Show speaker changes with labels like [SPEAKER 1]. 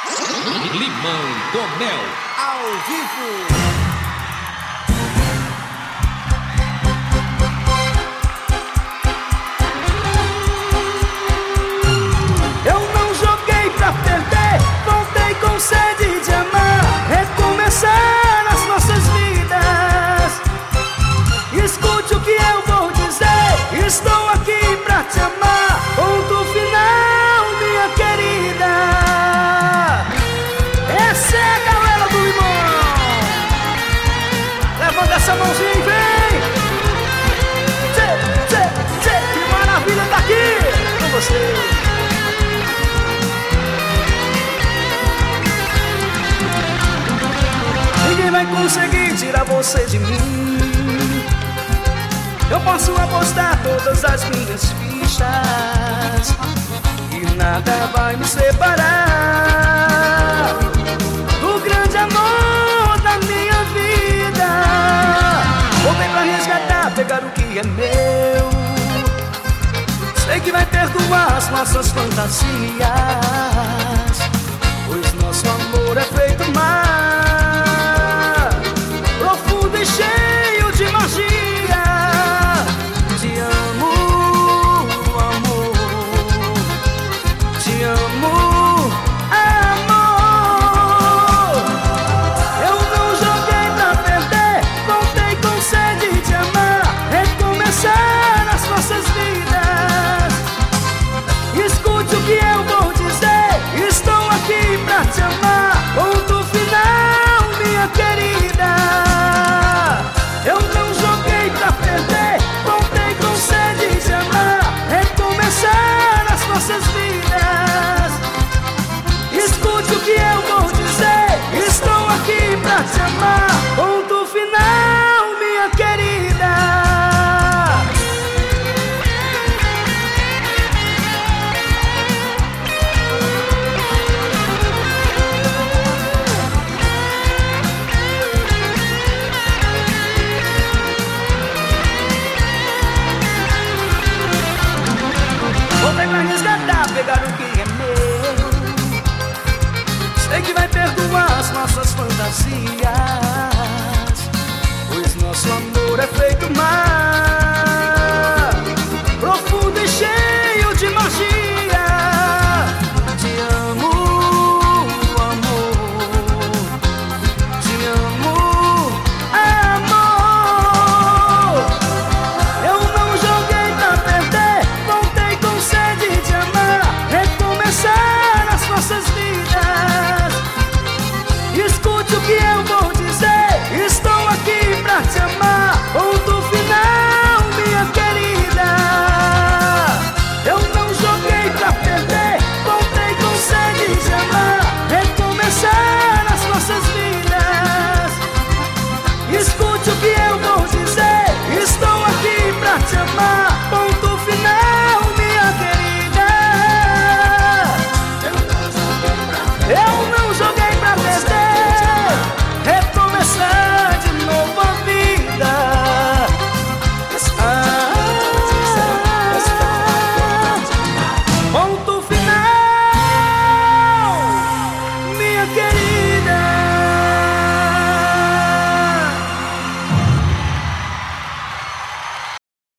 [SPEAKER 1] Limão com Mel, ao vivo.
[SPEAKER 2] Eu não joguei pra perder, voltei com sede de amar, recomeçar as nossas vidas. Escute o que eu vou dizer, estou aqui pra te amar. Ponto final, minha querida. Essa é a galera do Limão. Levanta essa mãozinha e vem. Tchê, tchê, tchê, que maravilha tá aqui com você. Ninguém vai conseguir tirar você de mim. Eu posso apostar todas as minhas fichas e nada vai me separar do grande amor da minha vida. Voltei pra resgatar, pegar o que é meu. Sei que vai perdoar as nossas fantasias, pois nosso amor é feito mar, profundo e cheio de magia. Te amo, amor. Te amo, amor. Eu não joguei pra perder, voltei com sede de amar, recomeçar as nossas vidas. Escute o que eu vou dizer, estou aqui pra te amar. Ponto final, minha querida. Eu não joguei pra perder, voltei com sede de amar, recomeçar as nossas vidas. Escute o que eu vou dizer, estou aqui pra te amar. Ponto final, minha querida. Voltei pra resgatar, pegar o que é meu. Sei que vai perdoar as nossas fantasias,